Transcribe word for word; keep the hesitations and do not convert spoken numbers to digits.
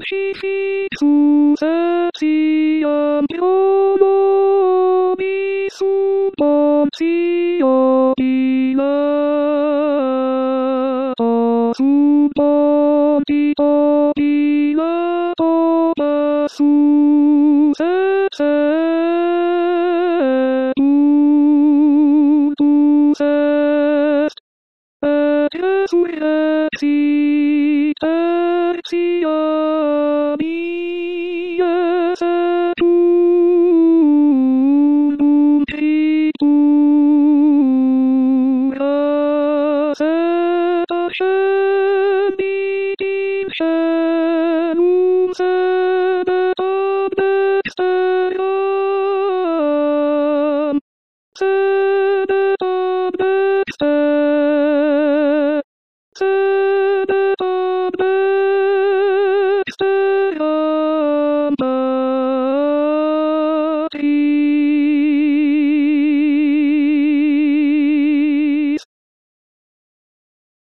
Etiam nobis Pontio Pilato sub Pontio Pilato passus et sepultus est, et resurrexit etiam